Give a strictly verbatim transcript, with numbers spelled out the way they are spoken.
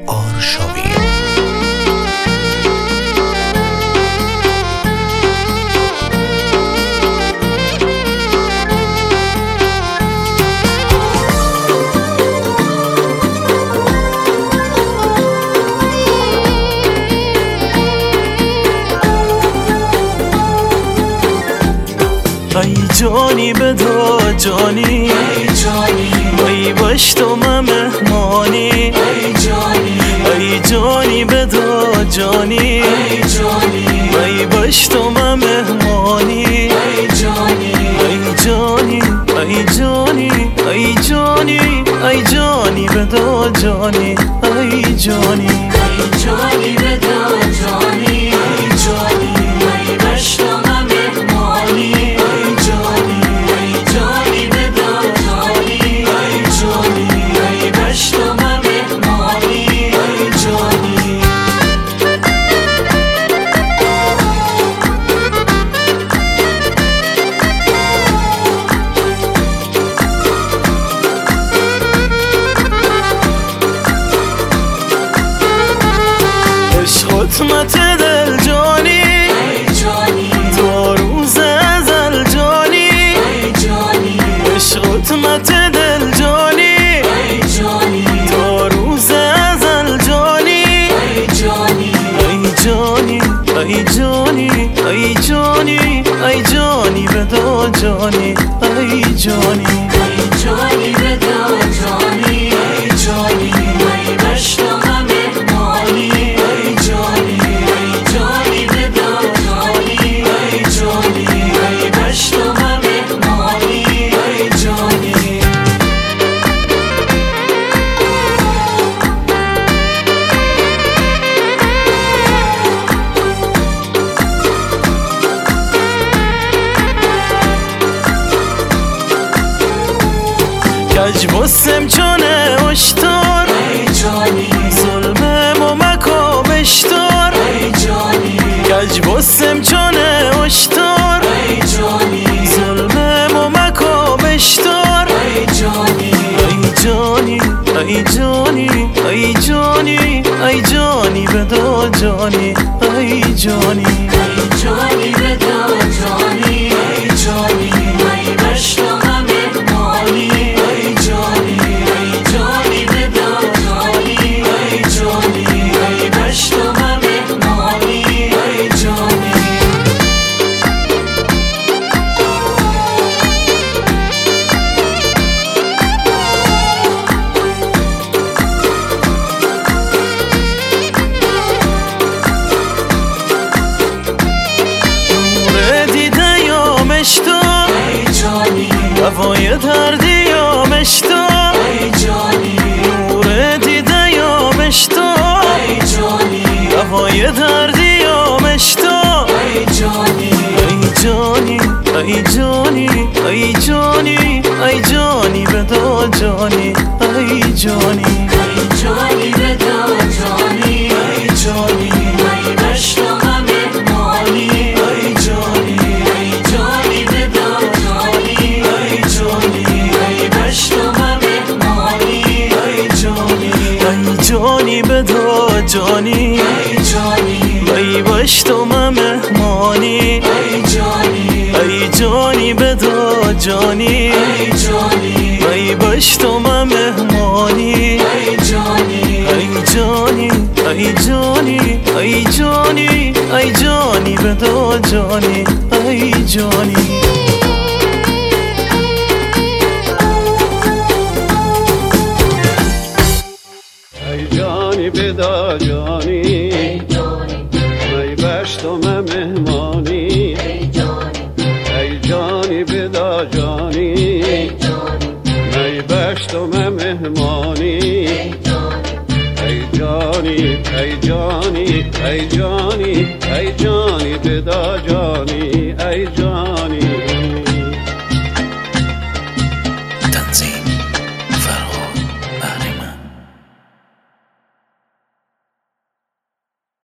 آرشاوی. ای جانی بدا جانی، ای جانی ای باش تو مهمانی، ای جانی ای جانی بدا جانی، ای جانی ای باش تو مهمانی، ای جانی ای جانی ای جانی ای جانی ای جانی بدا جانی، ای جانی ای جانی بدا جانی، ای جانی ای باش تو مهمانی، خدمت دل جانی، ای جانی تو روز ازل جانی، ای جانی عشق خدمت دل جانی، ای جانی تو روز ازل جانی، ای جانی ای جانی ای جانی ای جانی ای جانی بدا جانی، ای جانی ای جانی بدا جانی، ای جانی ای باش تو مهمانی، ای جانی ای جانی بدا جانی، ای جانی ای باش تو مهمانی، ای جانی کج بسم چونه اشتار، ای جانی ظلمم و مکو بشتار، ای جانی کج بسم چونه اشتار، ای جانی ظلمم و مکو بشتار، ای جانی ای جانی ای جانی ای جانی ای جانی بدا جانی، ای جانی ای جانی بدا جانی، ای جانی ای باش تو مهمانی، ای جانی ای جانی بدا جانی، ای جانی ای باش تو مهمانی، ای جانی هوای دردی آمش تو، ای جانی نور دیده یامش تو، ای جانی هوای دردی آمش تو، ای جانی ای جانی ای جانی ای جانی ای جانی بدا جانی، ای جانی ای جانی بدا جانی، ای جانی ای باش تو مهمانی، ای جانی ای جانی بدا جانی، ای جانی ای باش تو مهمانی، ای جانی ای جانی بدا جانی، ای جانی ای باش تو مهمانی، ای جانی ای جانی بدا جانی، ای جانی ای باش تو مهمانی، ای جانی ای جانی ای جانی ای جانی ای جانی بدا جانی، ای جانی بدا جانی، ای جانی ای باش تو مهمانی، ای جانی ای جانی بدا جانی، ای جانی ای باش تو مهمانی، ای جانی ای جانی ای جانی ای جانی ای جانی بدا جانی.